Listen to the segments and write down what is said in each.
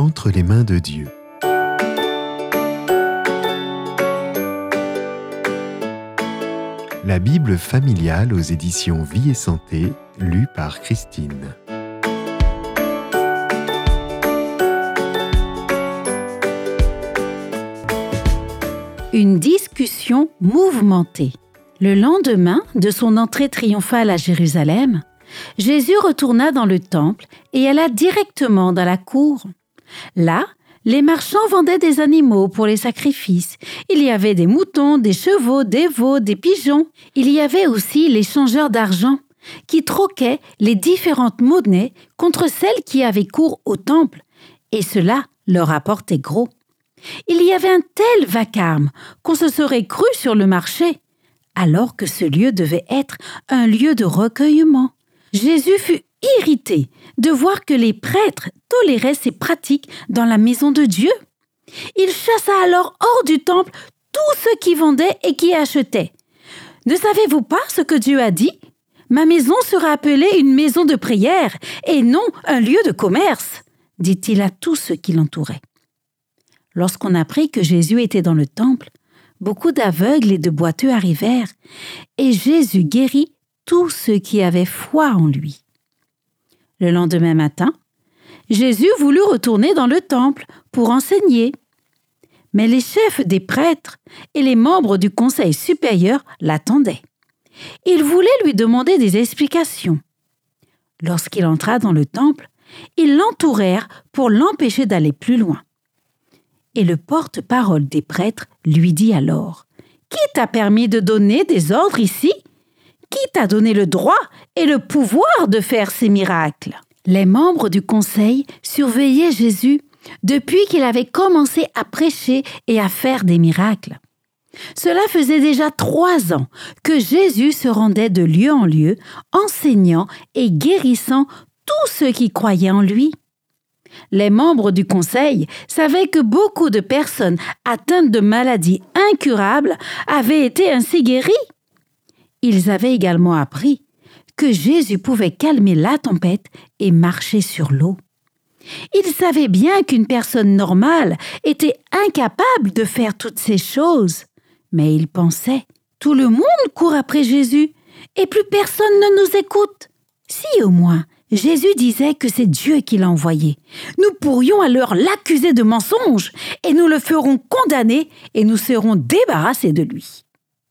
entre les mains de Dieu. La Bible familiale aux éditions Vie et Santé, lue par Christine. Une discussion mouvementée. Le lendemain de son entrée triomphale à Jérusalem, Jésus retourna dans le temple et alla directement dans la cour. Là, les marchands vendaient des animaux pour les sacrifices. Il y avait des moutons, des chevaux, des veaux, des pigeons. Il y avait aussi les changeurs d'argent qui troquaient les différentes monnaies contre celles qui avaient cours au temple, et cela leur apportait gros. Il y avait un tel vacarme qu'on se serait cru sur le marché, alors que ce lieu devait être un lieu de recueillement. Jésus fut irrité de voir que les prêtres toléraient ces pratiques dans la maison de Dieu. Il chassa alors hors du temple tous ceux qui vendaient et qui achetaient. « Ne savez-vous pas ce que Dieu a dit ? Ma maison sera appelée une maison de prière et non un lieu de commerce, » dit-il à tous ceux qui l'entouraient. Lorsqu'on apprit que Jésus était dans le temple, beaucoup d'aveugles et de boiteux arrivèrent, et Jésus guérit tous ceux qui avaient foi en lui. Le lendemain matin, Jésus voulut retourner dans le temple pour enseigner. Mais les chefs des prêtres et les membres du conseil supérieur l'attendaient. Ils voulaient lui demander des explications. Lorsqu'il entra dans le temple, ils l'entourèrent pour l'empêcher d'aller plus loin. Et le porte-parole des prêtres lui dit alors : « Qui t'a permis de donner des ordres ici ? Qui t'a donné le droit et le pouvoir de faire ces miracles ?» Les membres du conseil surveillaient Jésus depuis qu'il avait commencé à prêcher et à faire des miracles. Cela faisait déjà 3 ans que Jésus se rendait de lieu en lieu, enseignant et guérissant tous ceux qui croyaient en lui. Les membres du conseil savaient que beaucoup de personnes atteintes de maladies incurables avaient été ainsi guéries. Ils avaient également appris que Jésus pouvait calmer la tempête et marcher sur l'eau. Ils savaient bien qu'une personne normale était incapable de faire toutes ces choses, mais ils pensaient « Tout le monde court après Jésus et plus personne ne nous écoute. Si au moins Jésus disait que c'est Dieu qui l'a envoyé, nous pourrions alors l'accuser de mensonge et nous le ferons condamner et nous serons débarrassés de lui. »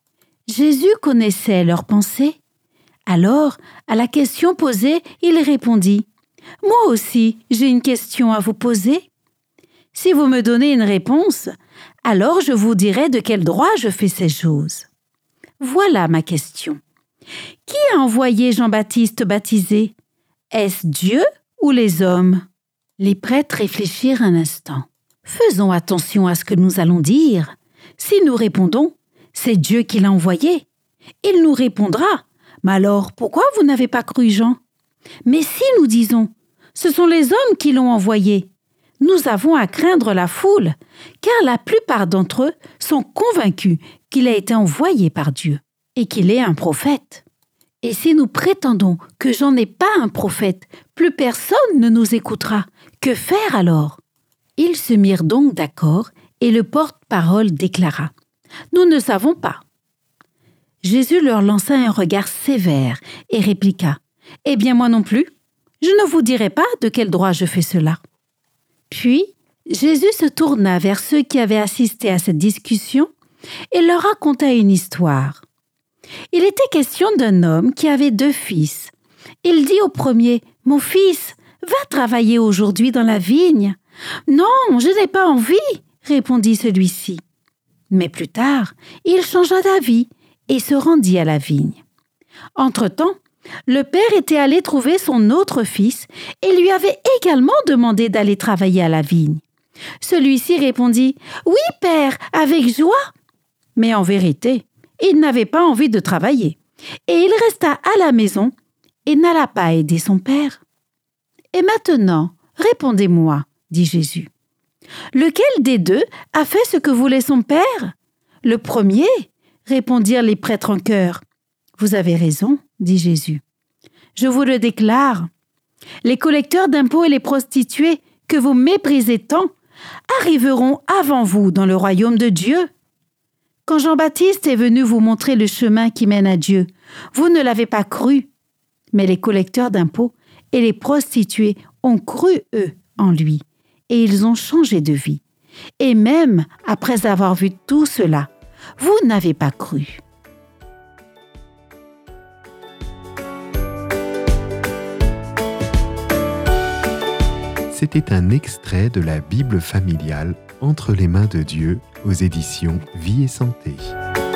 Jésus connaissait leurs pensées. Alors, à la question posée, il répondit : « Moi aussi, j'ai une question à vous poser. Si vous me donnez une réponse, alors je vous dirai de quel droit je fais ces choses. Voilà ma question. Qui a envoyé Jean-Baptiste baptiser ? Est-ce Dieu ou les hommes ? » Les prêtres réfléchirent un instant. « Faisons attention à ce que nous allons dire. Si nous répondons : c'est Dieu qui l'a envoyé, il nous répondra : mais alors pourquoi vous n'avez pas cru Jean ? Mais si nous disons : ce sont les hommes qui l'ont envoyé, nous avons à craindre la foule, car la plupart d'entre eux sont convaincus qu'il a été envoyé par Dieu et qu'il est un prophète. Et si nous prétendons que Jean n'est pas un prophète, plus personne ne nous écoutera. Que faire alors ? » Ils se mirent donc d'accord et le porte-parole déclara : « Nous ne savons pas. » Jésus leur lança un regard sévère et répliqua : « Eh bien moi non plus, je ne vous dirai pas de quel droit je fais cela. » Puis Jésus se tourna vers ceux qui avaient assisté à cette discussion et leur raconta une histoire. Il était question d'un homme qui avait 2 fils. Il dit au premier : « Mon fils, va travailler aujourd'hui dans la vigne. »« Non, je n'ai pas envie, » répondit celui-ci. Mais plus tard, il changea d'avis et se rendit à la vigne. Entre-temps, le père était allé trouver son autre fils et lui avait également demandé d'aller travailler à la vigne. Celui-ci répondit : « Oui, père, avec joie. » Mais en vérité, il n'avait pas envie de travailler et il resta à la maison et n'alla pas aider son père. « Et maintenant, répondez-moi, » dit Jésus. « Lequel des 2 a fait ce que voulait son père ? » « Le premier, » répondirent les prêtres en chœur. « Vous avez raison, » dit Jésus. « Je vous le déclare, les collecteurs d'impôts et les prostituées que vous méprisez tant, arriveront avant vous dans le royaume de Dieu. Quand Jean-Baptiste est venu vous montrer le chemin qui mène à Dieu, vous ne l'avez pas cru. Mais les collecteurs d'impôts et les prostituées ont cru, eux, en lui, et ils ont changé de vie. Et même après avoir vu tout cela, vous n'avez pas cru. C'était un extrait de la Bible familiale Entre les mains de Dieu aux éditions Vie et Santé.